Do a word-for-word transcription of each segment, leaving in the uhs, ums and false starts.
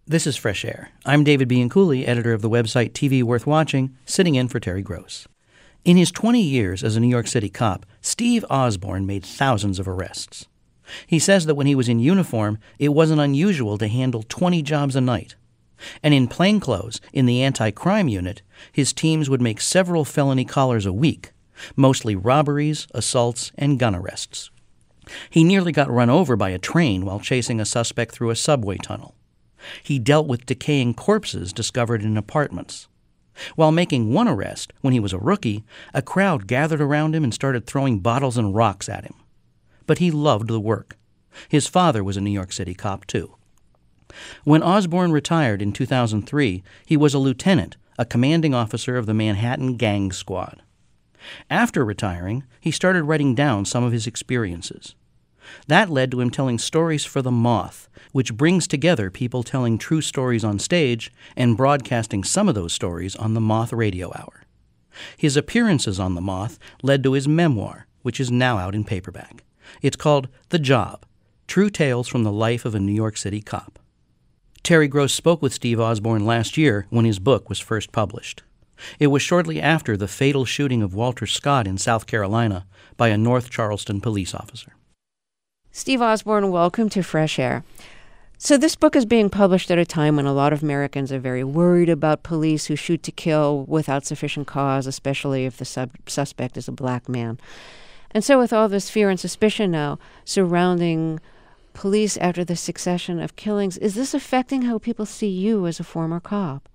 This is Fresh Air. I'm David Bianculli, editor of the website T V Worth Watching, sitting in for Terry Gross. In his twenty years as a New York City cop, Steve Osborne made thousands of arrests. He says that when he was in uniform, it wasn't unusual to handle twenty jobs a night. And in plainclothes, in the anti-crime unit, his teams would make several felony collars a week, mostly robberies, assaults, and gun arrests. He nearly got run over by a train while chasing a suspect through a subway tunnel. He dealt with decaying corpses discovered in apartments. While making one arrest, when he was a rookie, a crowd gathered around him and started throwing bottles and rocks at him. But he loved the work. His father was a New York City cop, too. When Osborne retired in two thousand three, he was a lieutenant, a commanding officer of the Manhattan Gang Squad. After retiring, he started writing down some of his experiences. That led to him telling stories for The Moth, which brings together people telling true stories on stage and broadcasting some of those stories on the Moth Radio Hour. His appearances on The Moth led to his memoir, which is now out in paperback. It's called The Job, True Tales from the Life of a New York City Cop. Terry Gross spoke with Steve Osborne last year when his book was first published. It was shortly after the fatal shooting of Walter Scott in South Carolina by a North Charleston police officer. Steve Osborne, welcome to Fresh Air. So this book is being published at a time when a lot of Americans are very worried about police who shoot to kill without sufficient cause, especially if the sub- suspect is a black man. And so with all this fear and suspicion now surrounding police after the succession of killings, is this affecting how people see you as a former cop?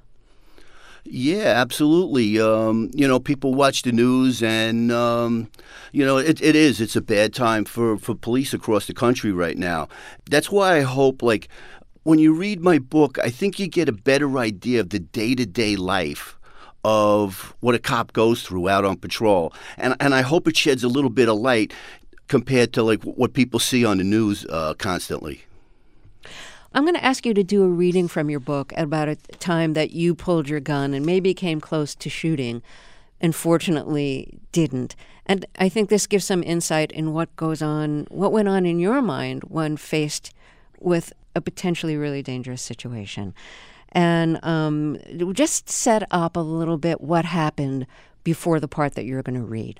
Yeah, absolutely. Um, you know, people watch the news and, um, you know, it, it is. It's a bad time for, for police across the country right now. That's why I hope, like, when you read my book, I think you get a better idea of the day-to-day life of what a cop goes through out on patrol. And, and I hope it sheds a little bit of light compared to, like, what people see on the news uh, constantly. I'm going to ask you to do a reading from your book about a time that you pulled your gun and maybe came close to shooting and fortunately didn't. And I think this gives some insight in what goes on, what went on in your mind when faced with a potentially really dangerous situation. And um, just set up a little bit what happened before the part that you're going to read.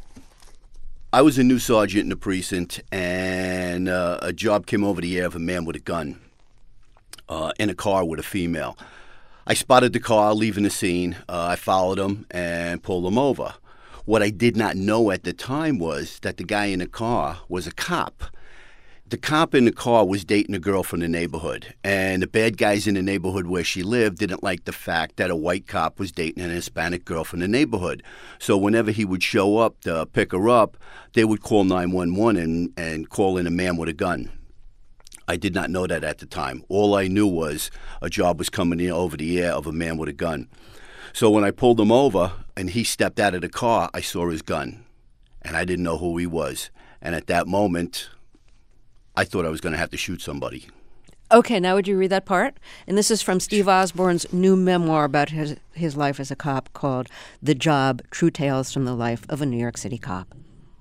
I was a new sergeant in the precinct, and uh, a job came over the air of a man with a gun. Uh, in a car with a female. I spotted the car leaving the scene. Uh, I followed him and pulled him over. What I did not know at the time was that the guy in the car was a cop. The cop in the car was dating a girl from the neighborhood, and the bad guys in the neighborhood where she lived didn't like the fact that a white cop was dating an Hispanic girl from the neighborhood. So whenever he would show up to pick her up, they would call nine one one and, and call in a man with a gun. I did not know that at the time. All I knew was a job was coming in over the air of a man with a gun. So when I pulled him over and he stepped out of the car, I saw his gun. And I didn't know who he was. And at that moment, I thought I was going to have to shoot somebody. Okay, now would you read that part? And this is from Steve Osborne's new memoir about his, his life as a cop called The Job, True Tales from the Life of a New York City Cop.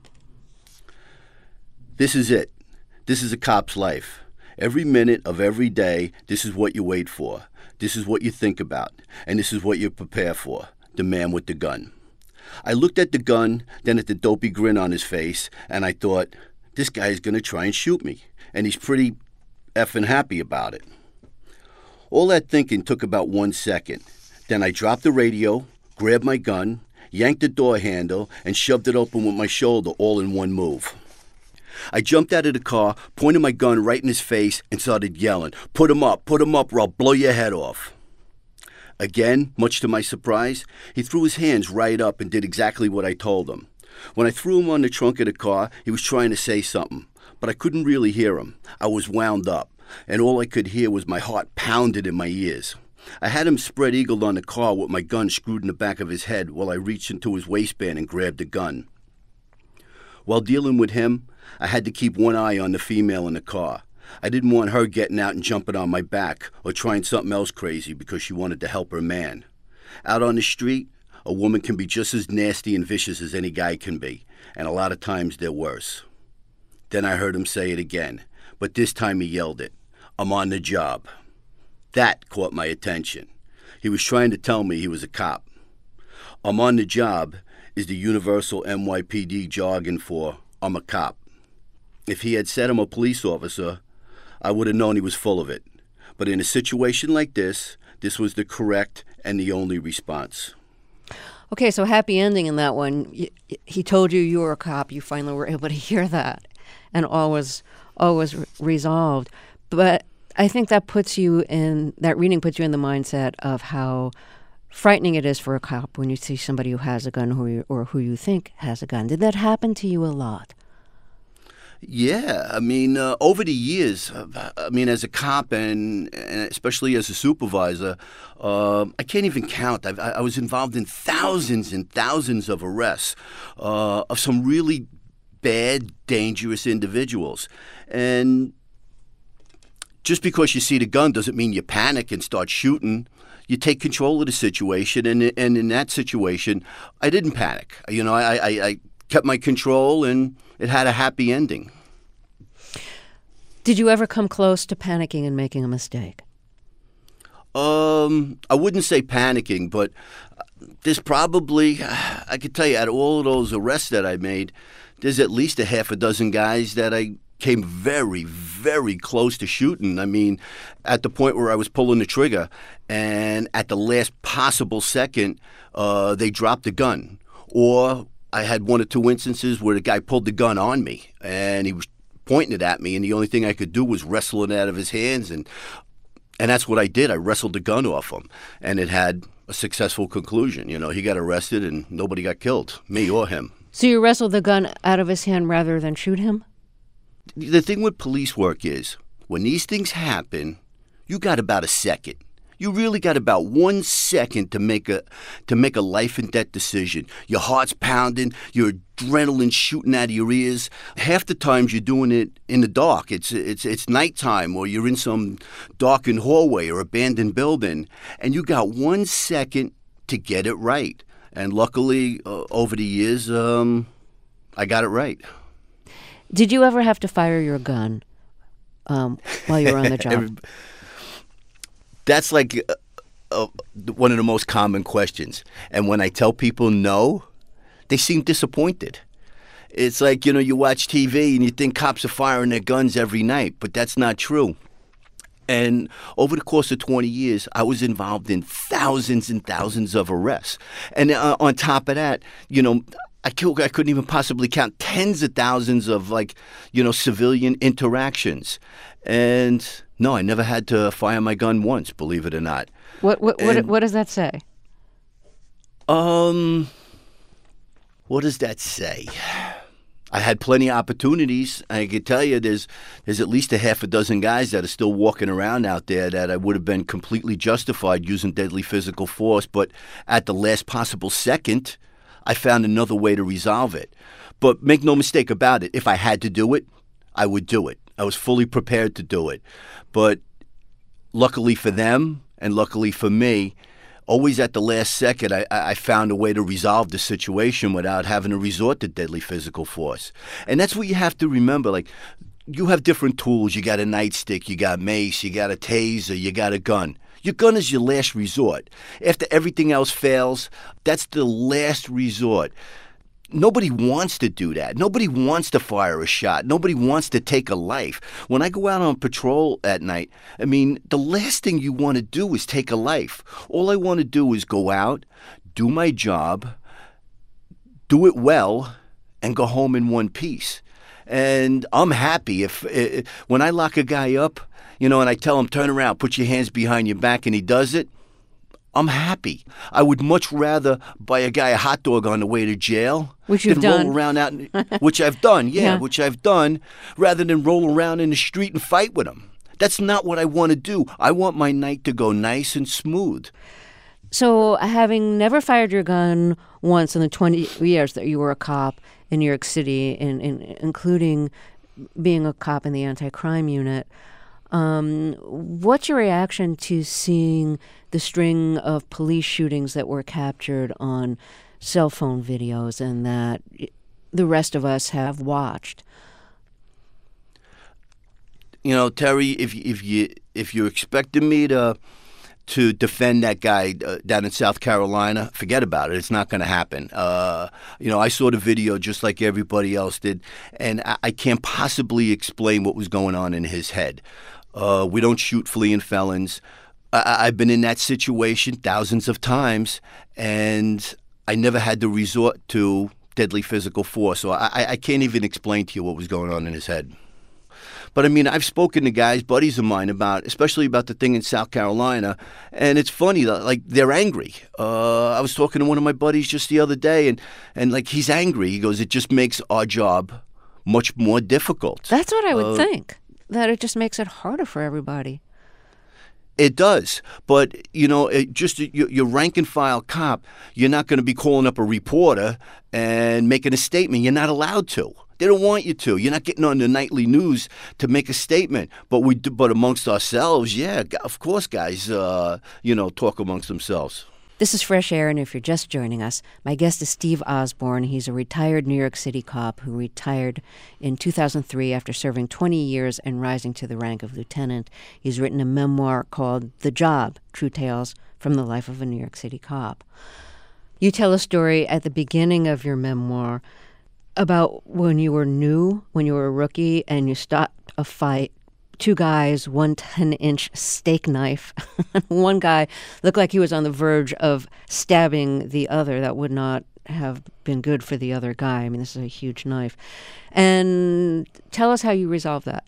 This is it. This is a cop's life. Every minute of every day, this is what you wait for. This is what you think about. And this is what you prepare for. The man with the gun. I looked at the gun, then at the dopey grin on his face, and I thought, this guy's going to try and shoot me. And he's pretty effing happy about it. All that thinking took about one second. Then I dropped the radio, grabbed my gun, yanked the door handle, and shoved it open with my shoulder all in one move. I jumped out of the car, pointed my gun right in his face, and started yelling, "Put him up, put him up, or I'll blow your head off." Again, much to my surprise, he threw his hands right up and did exactly what I told him. When I threw him on the trunk of the car, he was trying to say something, but I couldn't really hear him. I was wound up, and all I could hear was my heart pounded in my ears. I had him spread-eagled on the car with my gun screwed in the back of his head while I reached into his waistband and grabbed the gun. While dealing with him, I had to keep one eye on the female in the car. I didn't want her getting out and jumping on my back or trying something else crazy because she wanted to help her man. Out on the street, a woman can be just as nasty and vicious as any guy can be, and a lot of times they're worse. Then I heard him say it again, but this time he yelled it. "I'm on the job." That caught my attention. He was trying to tell me he was a cop. I'm on the job is the universal N Y P D jargon for I'm a cop. If he had said I'm a police officer, I would have known he was full of it. But in a situation like this, this was the correct and the only response. Okay, so happy ending in that one. He told you you were a cop. You finally were able to hear that, and all was all was resolved. But I think that puts you in that reading puts you in the mindset of how frightening it is for a cop when you see somebody who has a gun, who you, or who you think has a gun. Did that happen to you a lot? Yeah, I mean, uh, over the years, uh, I mean, as a cop and, and especially as a supervisor, uh, I can't even count. I've, I was involved in thousands and thousands of arrests uh, of some really bad, dangerous individuals. And just because you see the gun doesn't mean you panic and start shooting. You take control of the situation, and and in that situation, I didn't panic. You know, I, I, I kept my control, and it had a happy ending. Did you ever come close to panicking and making a mistake? Um, I wouldn't say panicking, but there's probably, I could tell you, out of all of those arrests that I made, there's at least a half a dozen guys that I came very, very close to shooting. I mean, at the point where I was pulling the trigger, and at the last possible second, uh, they dropped the gun. Or I had one or two instances where the guy pulled the gun on me, and he was pointing it at me, and the only thing I could do was wrestle it out of his hands, and and that's what I did. I wrestled the gun off him, and it had a successful conclusion. You know, he got arrested, and nobody got killed, me or him. So you wrestled the gun out of his hand rather than shoot him? The thing with police work is, when these things happen, you got about a second. You really got about one second to make a to make a life and death decision. Your heart's pounding, your adrenaline shooting out of your ears. Half the times you're doing it in the dark. It's it's it's nighttime, or you're in some darkened hallway or abandoned building, and you got one second to get it right. And luckily, uh, over the years, um, I got it right. Did you ever have to fire your gun um, while you were on the job? That's like uh, uh, one of the most common questions. And when I tell people no, they seem disappointed. It's like, you know, you watch T V and you think cops are firing their guns every night, but that's not true. And over the course of twenty years, I was involved in thousands and thousands of arrests. And uh, on top of that, you know, I, I couldn't even possibly count tens of thousands of, like, you know, civilian interactions. And no, I never had to fire my gun once, believe it or not. What what what, what does that say? Um, what does that say? I had plenty of opportunities. I can tell you there's there's at least a half a dozen guys that are still walking around out there that I would have been completely justified using deadly physical force, but at the last possible second, I found another way to resolve it. But make no mistake about it, if I had to do it, I would do it. I was fully prepared to do it. But luckily for them, and luckily for me, always at the last second, I, I found a way to resolve the situation without having to resort to deadly physical force. And that's what you have to remember. Like, you have different tools. You got a nightstick, you got mace, you got a taser, you got a gun. Your gun is your last resort. After everything else fails, that's the last resort. Nobody wants to do that. Nobody wants to fire a shot. Nobody wants to take a life. When I go out on patrol at night, I mean, the last thing you want to do is take a life. All I want to do is go out, do my job, do it well, and go home in one piece. And I'm happy if, if when I lock a guy up, you know, and I tell him, turn around, put your hands behind your back, and he does it, I'm happy. I would much rather buy a guy a hot dog on the way to jail, which you've than done, roll around out, in, which I've done, yeah, yeah, which I've done, rather than roll around in the street and fight with him. That's not what I want to do. I want my night to go nice and smooth. So, having never fired your gun once in the twenty years that you were a cop in New York City, in, in, including being a cop in the anti-crime unit, Um, what's your reaction to seeing the string of police shootings that were captured on cell phone videos and that the rest of us have watched? You know, Terry, if if you if you're expecting me to to defend that guy uh, down in South Carolina, forget about it. It's not going to happen. Uh, you know, I saw the video just like everybody else did, and I, I can't possibly explain what was going on in his head. Uh, we don't shoot fleeing felons. I, I've been in that situation thousands of times, and I never had to resort to deadly physical force. So I, I can't even explain to you what was going on in his head. But I mean, I've spoken to guys, buddies of mine, about, especially about the thing in South Carolina, and it's funny, like, they're angry. Uh, I was talking to one of my buddies just the other day, and, and like, he's angry. He goes, it just makes our job much more difficult. That's what I would uh, think, that it just makes it harder for everybody. It does, but, you know, it just your, your rank and file cop, you're not going to be calling up a reporter and making a statement. You're not allowed to. They don't want you to. You're not getting on the nightly news to make a statement. But we, do, but amongst ourselves, yeah, of course, guys, uh, you know, talk amongst themselves. This is Fresh Air, and if you're just joining us, my guest is Steve Osborne. He's a retired New York City cop who retired in two thousand three after serving twenty years and rising to the rank of lieutenant. He's written a memoir called The Job, True Tales from the Life of a New York City Cop. You tell a story at the beginning of your memoir about when you were new, when you were a rookie, and you stopped a fight. Two guys, one ten-inch steak knife. One guy looked like he was on the verge of stabbing the other. That would not have been good for the other guy. I mean, this is a huge knife. And tell us how you resolved that.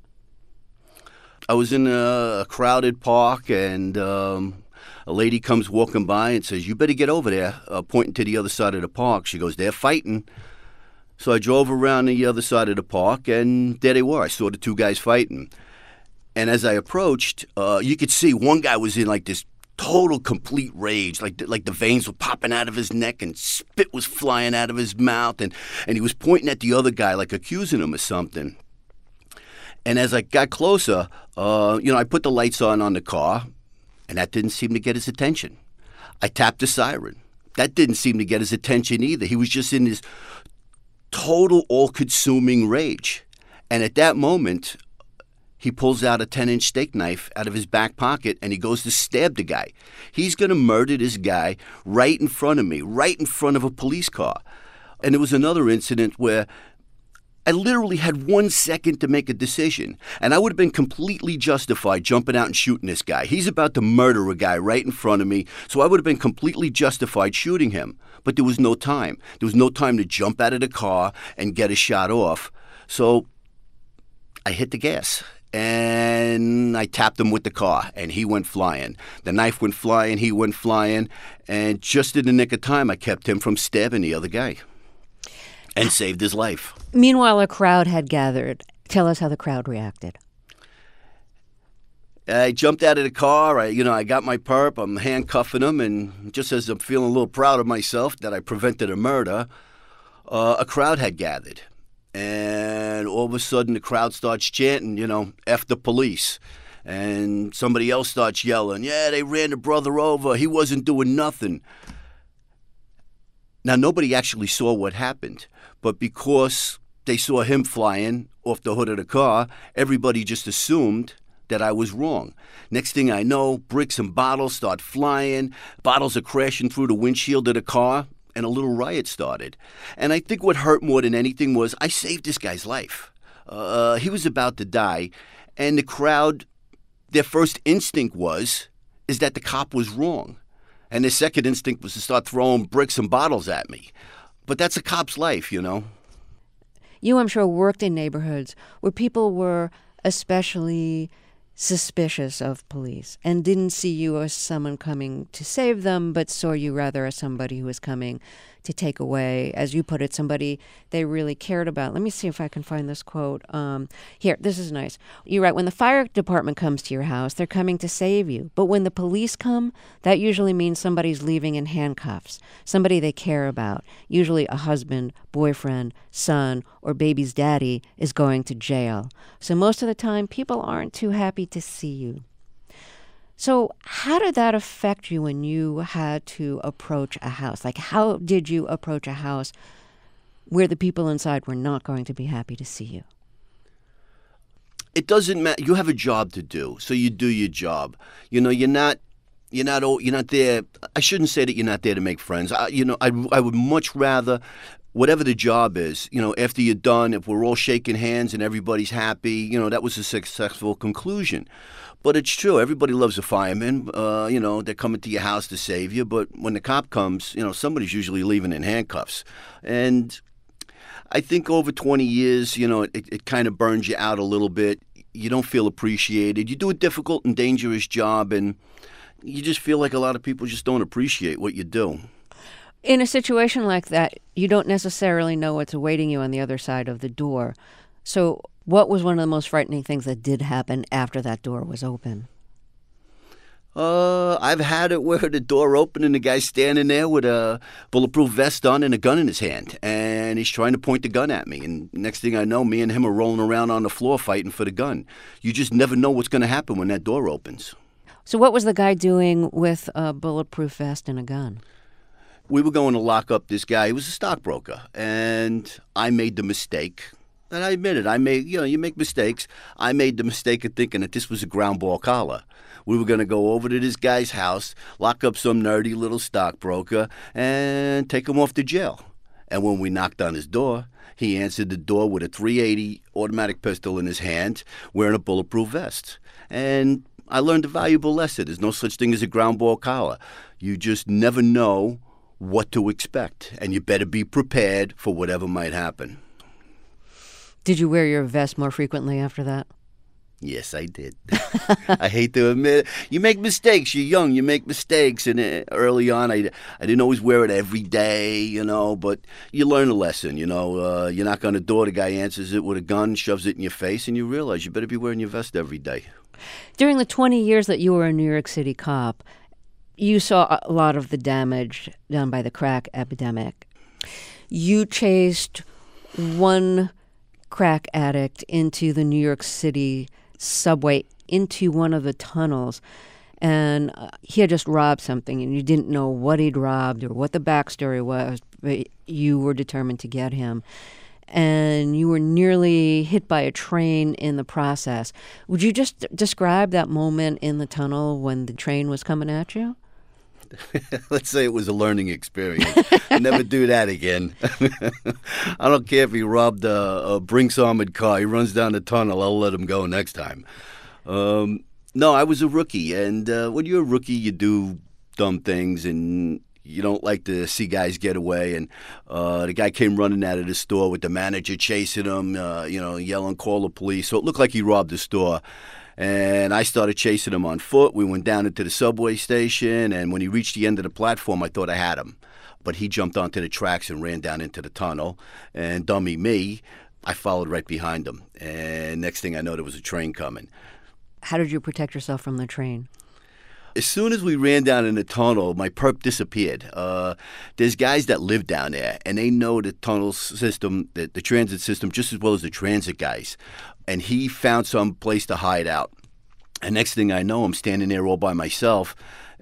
I was in a, a crowded park, and um, a lady comes walking by and says, you better get over there, uh, pointing to the other side of the park. She goes, they're fighting. So I drove around the other side of the park, and there they were. I saw the two guys fighting. And as I approached, uh, you could see one guy was in like this total, complete rage. Like the, like the veins were popping out of his neck and spit was flying out of his mouth. And, and he was pointing at the other guy, like accusing him of something. And as I got closer, uh, you know, I put the lights on on the car, and that didn't seem to get his attention. I tapped the siren. That didn't seem to get his attention either. He was just in this total, all-consuming rage. And at that moment, he pulls out a ten-inch steak knife out of his back pocket, and he goes to stab the guy. He's going to murder this guy right in front of me, right in front of a police car. And there was another incident where I literally had one second to make a decision, and I would have been completely justified jumping out and shooting this guy. He's about to murder a guy right in front of me, so I would have been completely justified shooting him. But there was no time. There was no time to jump out of the car and get a shot off. So I hit the gas. And I tapped him with the car, and he went flying. The knife went flying, he went flying, and just in the nick of time, I kept him from stabbing the other guy and saved his life. Meanwhile, a crowd had gathered. Tell us how the crowd reacted. I jumped out of the car. I, you know, I got my perp. I'm handcuffing him, and just as I'm feeling a little proud of myself that I prevented a murder, uh, a crowd had gathered. And all of a sudden, the crowd starts chanting, you know, F the police. And somebody else starts yelling, yeah, they ran the brother over. He wasn't doing nothing. Now, nobody actually saw what happened. But because they saw him flying off the hood of the car, everybody just assumed that I was wrong. Next thing I know, bricks and bottles start flying. Bottles are crashing through the windshield of the car. And a little riot started. And I think what hurt more than anything was I saved this guy's life. Uh, he was about to die. And the crowd, their first instinct was, is that the cop was wrong. And their second instinct was to start throwing bricks and bottles at me. But that's a cop's life, you know. You, I'm sure, worked in neighborhoods where people were especially suspicious of police and didn't see you as someone coming to save them, but saw you rather as somebody who was coming to take away, as you put it, somebody they really cared about. Let me see if I can find this quote. Um, here, this is nice. You write, when the fire department comes to your house, they're coming to save you. But when the police come, that usually means somebody's leaving in handcuffs, somebody they care about. Usually a husband, boyfriend, son, or baby's daddy is going to jail. So most of the time, people aren't too happy to see you. So how did that affect you when you had to approach a house? Like, how did you approach a house where the people inside were not going to be happy to see you? it doesn't matter. You have a job to do, so you do your job. You know, you're not, you're not, you're not there. I shouldn't say that you're not there to make friends. I, you know, I, I would much rather, whatever the job is, you know, after you're done, if we're all shaking hands and everybody's happy, you know, that was a successful conclusion. But it's true. Everybody loves a fireman. Uh, you know, they're coming to your house to save you. But when the cop comes, you know, somebody's usually leaving in handcuffs. And I think over twenty years, you know, it, it kind of burns you out a little bit. You don't feel appreciated. You do a difficult and dangerous job, and you just feel like a lot of people just don't appreciate what you do. In a situation like that, you don't necessarily know what's awaiting you on the other side of the door. So what was one of the most frightening things that did happen after that door was open? Uh, I've had it where the door opened and the guy's standing there with a bulletproof vest on and a gun in his hand. And he's trying to point the gun at me. And next thing I know, me and him are rolling around on the floor fighting for the gun. You just never know what's going to happen when that door opens. So what was the guy doing with a bulletproof vest and a gun? We were going to lock up this guy. He was a stockbroker. And I made the mistake. And I admit it. I made, you know, you make mistakes. I made the mistake of thinking that this was a ground ball collar. We were going to go over to this guy's house, lock up some nerdy little stockbroker, and take him off to jail. And when we knocked on his door, he answered the door with a three eighty automatic pistol in his hand, wearing a bulletproof vest. And I learned a valuable lesson. There's no such thing as a ground ball collar. You just never know what to expect, and you better be prepared for whatever might happen. Did you wear your vest more frequently after that? Yes, I did. I hate to admit it. You make mistakes. You're young. You make mistakes. And uh, early on, I, I didn't always wear it every day, you know, but you learn a lesson, you know. Uh, you knock on the door, the guy answers it with a gun, shoves it in your face, and you realize you better be wearing your vest every day. During the twenty years that you were a New York City cop, you saw a lot of the damage done by the crack epidemic. You chased one crack addict into the New York City subway, into one of the tunnels, and uh, he had just robbed something, and you didn't know what he'd robbed or what the backstory was, but you were determined to get him. And you were nearly hit by a train in the process. Would you just describe that moment in the tunnel when the train was coming at you? Let's say it was a learning experience. Never do that again. I don't care if he robbed a, a Brinks armored car. He runs down the tunnel. I'll let him go next time. Um, no, I was a rookie. And uh, when you're a rookie, you do dumb things and you don't like to see guys get away. And uh, the guy came running out of the store with the manager chasing him, uh, you know, yelling, call the police. So it looked like he robbed the store. And I started chasing him on foot. We went down into the subway station, and when he reached the end of the platform, I thought I had him. But he jumped onto the tracks and ran down into the tunnel. And dummy me, I followed right behind him. And next thing I know, there was a train coming. How did you protect yourself from the train? As soon as we ran down in the tunnel, my perp disappeared. Uh, there's guys that live down there, and they know the tunnel system, the, the transit system, just as well as the transit guys. And he found some place to hide out. And next thing I know, I'm standing there all by myself.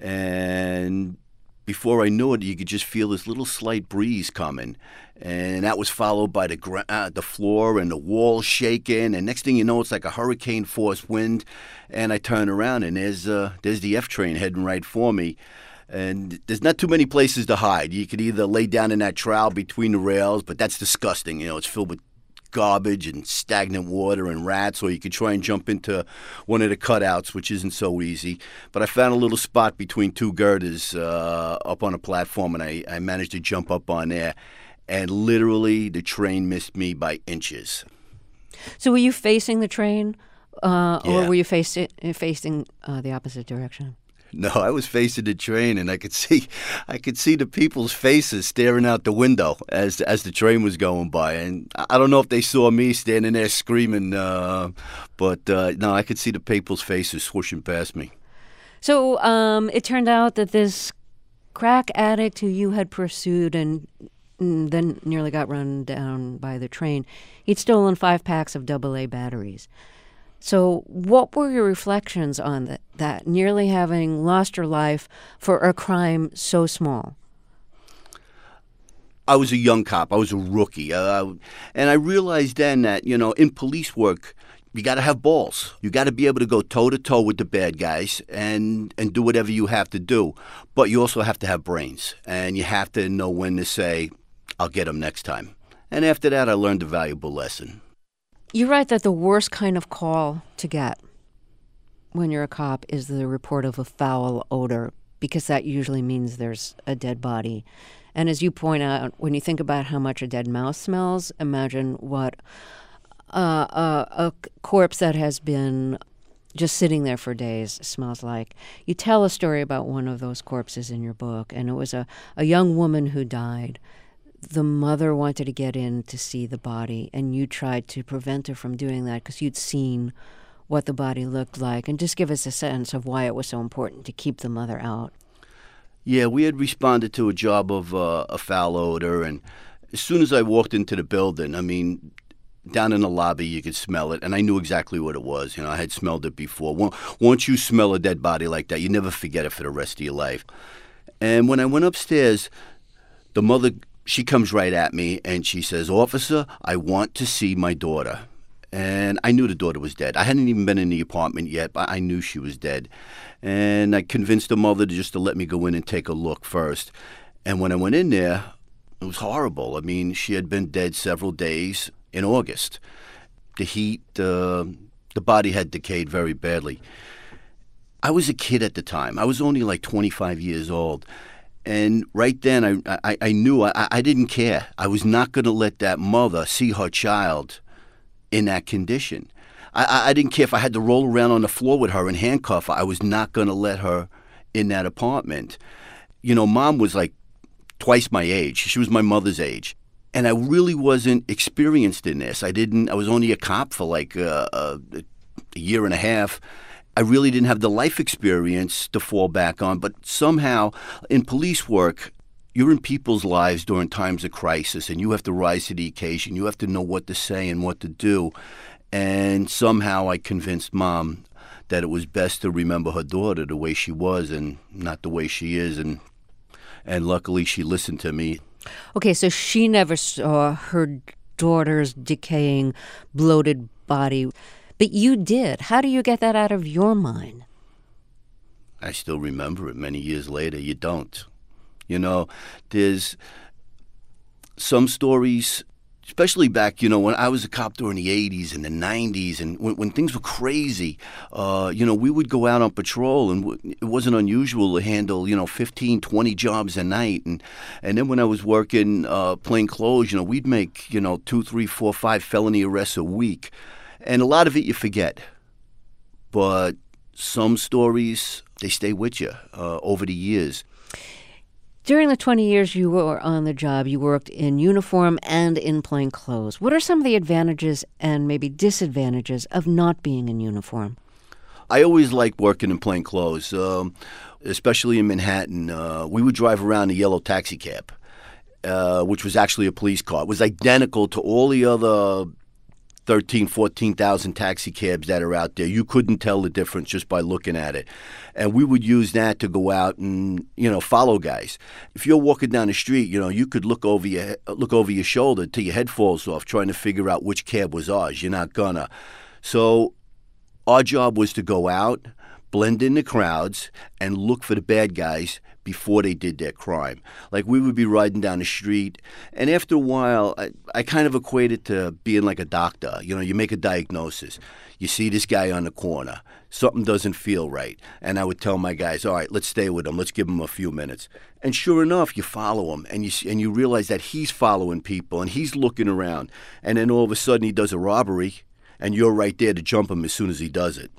And before I knew it, you could just feel this little slight breeze coming. And that was followed by the gr- uh, the floor and the walls shaking. And next thing you know, it's like a hurricane-force wind. And I turn around, and there's uh, there's the F train heading right for me. And there's not too many places to hide. You could either lay down in that trowel between the rails, but that's disgusting. You know, it's filled with garbage and stagnant water and rats, or you could try and jump into one of the cutouts, which isn't so easy. But I found a little spot between two girders uh, up on a platform, and I, I managed to jump up on there. And literally, the train missed me by inches. So were you facing the train, uh, Yeah. or were you face- facing uh, the opposite direction? No, I was facing the train, and I could see, I could see the people's faces staring out the window as as the train was going by. And I don't know if they saw me standing there screaming, uh, but uh, no, I could see the people's faces swooshing past me. So um, it turned out that this crack addict who you had pursued and mm, then nearly got run down by the train, he'd stolen five packs of double A batteries. So what were your reflections on that, that, nearly having lost your life for a crime so small? I was a young cop. I was a rookie. Uh, and I realized then that, you know, in police work, you got to have balls. You got to be able to go toe-to-toe with the bad guys and, and do whatever you have to do. But you also have to have brains, and you have to know when to say, I'll get them next time. And after that, I learned a valuable lesson. You write that the worst kind of call to get when you're a cop is the report of a foul odor, because that usually means there's a dead body. And as you point out, when you think about how much a dead mouse smells, imagine what uh, a, a corpse that has been just sitting there for days smells like. You tell a story about one of those corpses in your book, and it was a, a young woman who died. The mother wanted to get in to see the body, and you tried to prevent her from doing that because you'd seen what the body looked like. And just give us a sense of why it was so important to keep the mother out. Yeah, we had responded to a job of uh, a foul odor, and as soon as I walked into the building, I mean, down in the lobby, you could smell it, and I knew exactly what it was. You know, I had smelled it before. Once you smell a dead body like that, you never forget it for the rest of your life. And when I went upstairs, the mother, she comes right at me, and she says, "Officer, I want to see my daughter." And I knew the daughter was dead. I hadn't even been in the apartment yet, but I knew she was dead. And I convinced the mother to just to let me go in and take a look first. And when I went in there, it was horrible. I mean, she had been dead several days in August. The heat, uh, the body had decayed very badly. I was a kid at the time. I was only like twenty-five years old. And right then, I, I, I knew I, I didn't care. I was not going to let that mother see her child in that condition. I, I didn't care if I had to roll around on the floor with her and handcuff her. I was not going to let her in that apartment. You know, Mom was like twice my age. She was my mother's age. And I really wasn't experienced in this. I didn't, I was only a cop for like a, a, a year and a half. I really didn't have the life experience to fall back on. But somehow in police work, you're in people's lives during times of crisis, and you have to rise to the occasion. You have to know what to say and what to do. And somehow I convinced Mom that it was best to remember her daughter the way she was and not the way she is. And and luckily she listened to me. Okay, so she never saw her daughter's decaying, bloated body. But you did. How do you get that out of your mind? I still remember it many years later. You don't. You know, there's some stories, especially back, you know, when I was a cop during the eighties and the nineties, and when, when things were crazy, uh, you know, we would go out on patrol, and w- it wasn't unusual to handle, you know, fifteen, twenty jobs a night. And, and then when I was working uh, plain clothes, you know, we'd make, you know, two, three, four, five felony arrests a week. And a lot of it you forget. But some stories, they stay with you uh, over the years. During the twenty years you were on the job, you worked in uniform and in plain clothes. What are some of the advantages and maybe disadvantages of not being in uniform? I always liked working in plain clothes, um, especially in Manhattan. Uh, we would drive around a yellow taxi cab, uh, which was actually a police car. It was identical to all the other thirteen, fourteen thousand taxi cabs that are out there. You couldn't tell the difference just by looking at it. And we would use that to go out and, you know, follow guys. If you're walking down the street, you know, you could look over your look over your shoulder till your head falls off trying to figure out which cab was ours. You're not gonna. So our job was to go out, blend in the crowds, and look for the bad guys before they did their crime. Like, we would be riding down the street, and after a while, I, I kind of equated to being like a doctor. You know, you make a diagnosis. You see this guy on the corner. Something doesn't feel right. And I would tell my guys, all right, let's stay with him. Let's give him a few minutes. And sure enough, you follow him, and you and you realize that he's following people, and he's looking around. And then all of a sudden, he does a robbery, and you're right there to jump him as soon as he does it.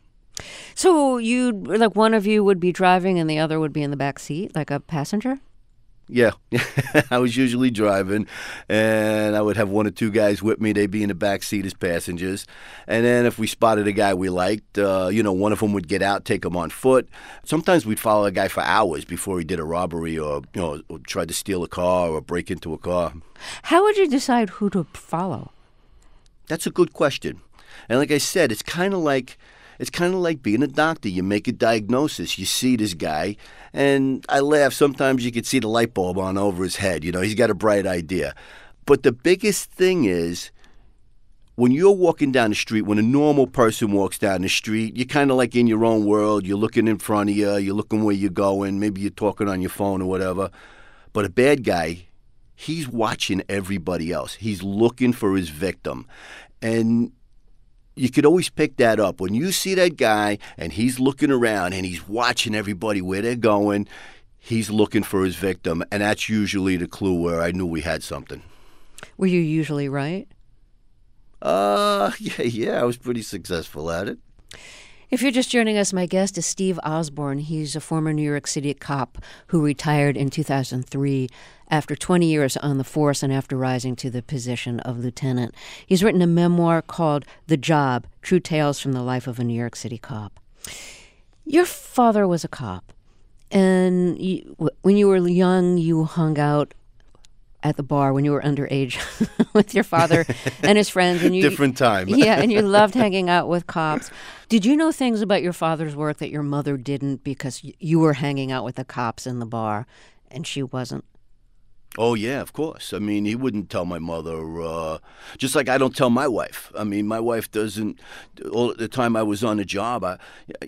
So you, like, one of you would be driving and the other would be in the back seat, like a passenger? Yeah. I was usually driving, and I would have one or two guys with me. They'd be in the back seat as passengers. And then if we spotted a guy we liked, uh, you know, one of them would get out, take him on foot. Sometimes we'd follow a guy for hours before he did a robbery or, you know, or tried to steal a car or break into a car. How would you decide who to follow? That's a good question. And like I said, it's kind of like... It's kind of like being a doctor. You make a diagnosis. You see this guy, and I laugh. Sometimes you could see the light bulb on over his head. You know, he's got a bright idea. But the biggest thing is, when you're walking down the street, when a normal person walks down the street, you're kind of like in your own world. You're looking in front of you. You're looking where you're going. Maybe you're talking on your phone or whatever. But a bad guy, he's watching everybody else. He's looking for his victim. And you could always pick that up. When you see that guy and he's looking around and he's watching everybody where they're going, he's looking for his victim. And that's usually the clue where I knew we had something. Were you usually right? Uh, yeah, yeah, I was pretty successful at it. If you're just joining us, my guest is Steve Osborne. He's a former New York City cop who retired in two thousand three after twenty years on the force and after rising to the position of lieutenant. He's written a memoir called The Job, True Tales from the Life of a New York City Cop. Your father was a cop, and you, when you were young, you hung out at the bar when you were underage with your father and his friends. And you, Different time. Yeah, and you loved hanging out with cops. Did you know things about your father's work that your mother didn't because you were hanging out with the cops in the bar and she wasn't? Oh, yeah, of course. I mean, he wouldn't tell my mother, uh, just like I don't tell my wife. I mean, my wife doesn't, all the time I was on the job, I,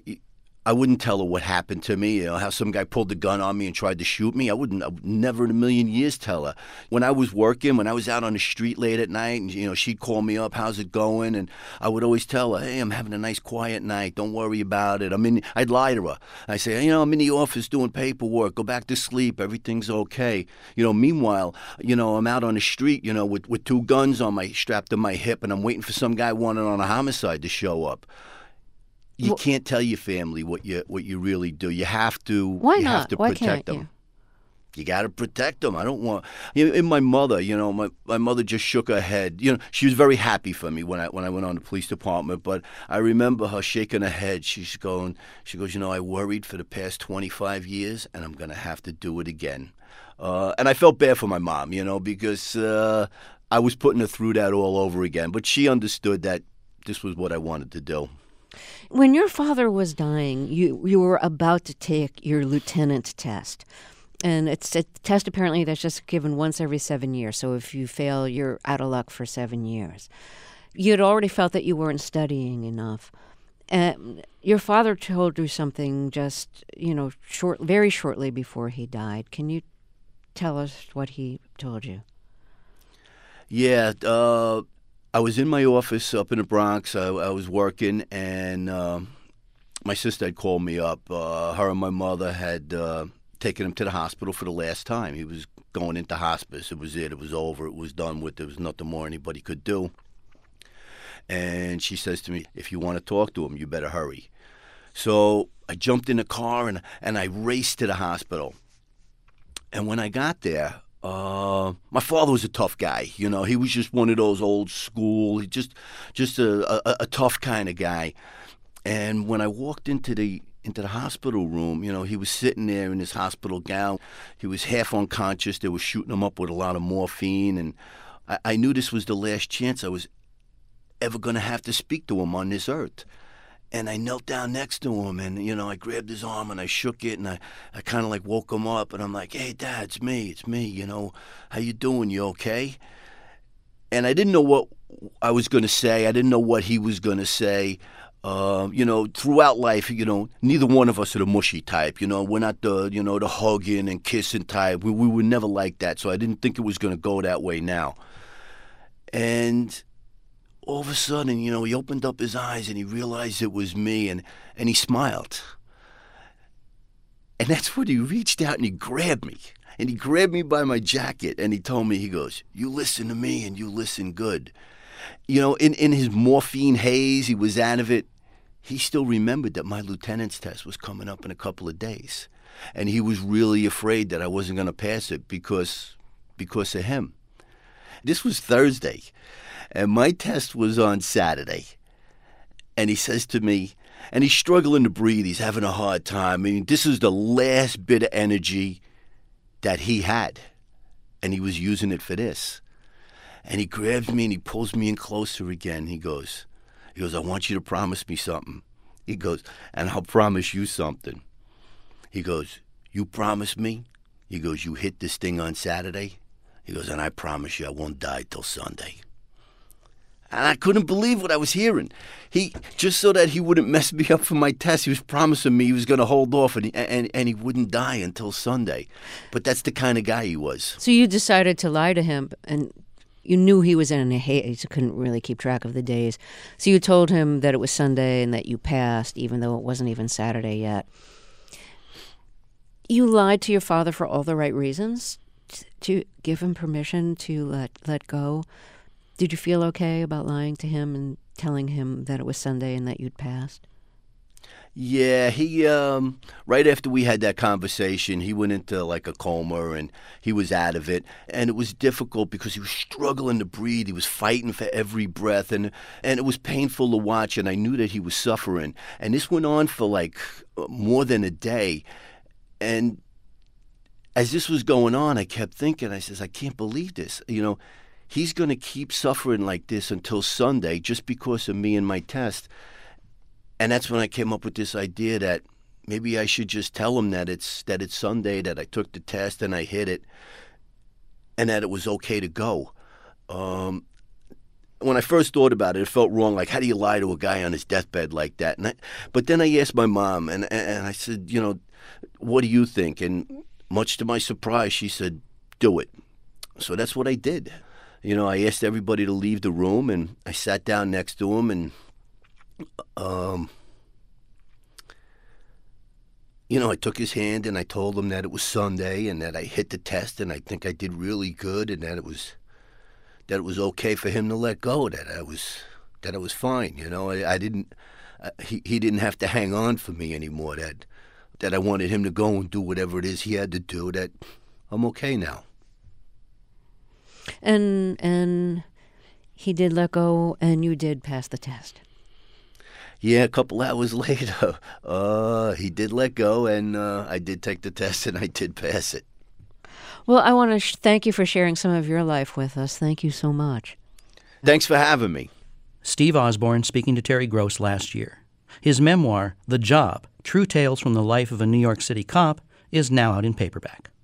I wouldn't tell her what happened to me, you know, how some guy pulled the gun on me and tried to shoot me. I wouldn't, I would never in a million years tell her. When I was working, when I was out on the street late at night, and, you know, she'd call me up, how's it going? And I would always tell her, hey, I'm having a nice quiet night. Don't worry about it. I mean, I'd lie to her. I'd say, you know, I'm in the office doing paperwork. Go back to sleep. Everything's okay. You know, meanwhile, you know, I'm out on the street, you know, with, with two guns on my, strapped to my hip, and I'm waiting for some guy wanted on a homicide to show up. You well, can't tell your family what you what you really do. You have to. Why you not? Have to Why protect can't them. You? You got to protect them. I don't want. You know, and my mother, you know, my, my mother just shook her head. You know, she was very happy for me when I when I went on the police department. But I remember her shaking her head. She's going. She goes, you know, I worried for the past twenty-five years, and I'm going to have to do it again. Uh, and I felt bad for my mom, you know, because uh, I was putting her through that all over again. But she understood that this was what I wanted to do. When your father was dying, you you were about to take your lieutenant test. And it's a test apparently that's just given once every seven years. So if you fail, you're out of luck for seven years. You had already felt that you weren't studying enough. And your father told you something just, you know, short, very shortly before he died. Can you tell us what he told you? Yeah, uh... I was in my office up in the Bronx. I, I was working, and uh, my sister had called me up. Uh, her and my mother had uh, taken him to the hospital for the last time. He was going into hospice. It was it. It was over. It was done with. There was nothing more anybody could do. And she says to me, if you want to talk to him, you better hurry. So I jumped in the car, and, and I raced to the hospital. And when I got there, Uh, my father was a tough guy, you know. He was just one of those old school, he just, just a, a, a tough kind of guy. And when I walked into the into the hospital room, you know, he was sitting there in his hospital gown. He was half unconscious. They were shooting him up with a lot of morphine, and I, I knew this was the last chance I was ever going to have to speak to him on this earth. And I knelt down next to him, and, you know, I grabbed his arm, and I shook it, and I, I kind of, like, woke him up, and I'm like, hey, Dad, it's me, it's me, you know, how you doing, you okay? And I didn't know what I was going to say. I didn't know what he was going to say. Uh, you know, throughout life, you know, neither one of us are the mushy type, you know. We're not the, you know, the hugging and kissing type. We, we were never like that, so I didn't think it was going to go that way now. And all of a sudden, you know, he opened up his eyes and he realized it was me, and, and he smiled. And that's when he reached out and he grabbed me. And he grabbed me by my jacket and he told me, he goes, you listen to me and you listen good. You know, in, in his morphine haze, he was out of it. He still remembered that my lieutenant's test was coming up in a couple of days. And he was really afraid that I wasn't going to pass it because, because of him. This was Thursday. And my test was on Saturday. And he says to me, and he's struggling to breathe. He's having a hard time. I mean, this is the last bit of energy that he had. And he was using it for this. And he grabs me and he pulls me in closer again. He goes, he goes, I want you to promise me something. He goes, and I'll promise you something. He goes, you promise me? He goes, you hit this thing on Saturday? He goes, and I promise you I won't die till Sunday. And I couldn't believe what I was hearing. He, just so that he wouldn't mess me up for my test, he was promising me he was going to hold off and, he, and, and he wouldn't die until Sunday. But that's the kind of guy he was. So you decided to lie to him, and you knew he was in a haze. You couldn't really keep track of the days. So you told him that it was Sunday and that you passed, even though it wasn't even Saturday yet. You lied to your father for all the right reasons, to give him permission to let let go. Did you feel okay about lying to him and telling him that it was Sunday and that you'd passed? Yeah, he, um, right after we had that conversation, he went into like a coma and he was out of it. And it was difficult because he was struggling to breathe. He was fighting for every breath, and, and it was painful to watch, and I knew that he was suffering. And this went on for like more than a day. And as this was going on, I kept thinking, I says, I can't believe this. You know, he's going to keep suffering like this until Sunday just because of me and my test. And that's when I came up with this idea that maybe I should just tell him that it's that it's Sunday, that I took the test and I hit it, and that it was okay to go. Um, when I first thought about it, it felt wrong. Like, how do you lie to a guy on his deathbed like that? And I, but then I asked my mom, and and I said, you know, what do you think? And much to my surprise, she said, do it. So that's what I did. You know, I asked everybody to leave the room, and I sat down next to him, and, um, you know, I took his hand, and I told him that it was Sunday, and that I hit the test, and I think I did really good, and that it was that it was okay for him to let go, that I was that I was fine. You know, I, I didn't uh, he he didn't have to hang on for me anymore. That that I wanted him to go and do whatever it is he had to do. That I'm okay now. And and he did let go, and you did pass the test. Yeah, a couple hours later, uh, he did let go, and uh, I did take the test, and I did pass it. Well, I want to sh- thank you for sharing some of your life with us. Thank you so much. Thanks for having me. Steve Osborn speaking to Terry Gross last year. His memoir, The Job, True Tales from the Life of a New York City Cop, is now out in paperback.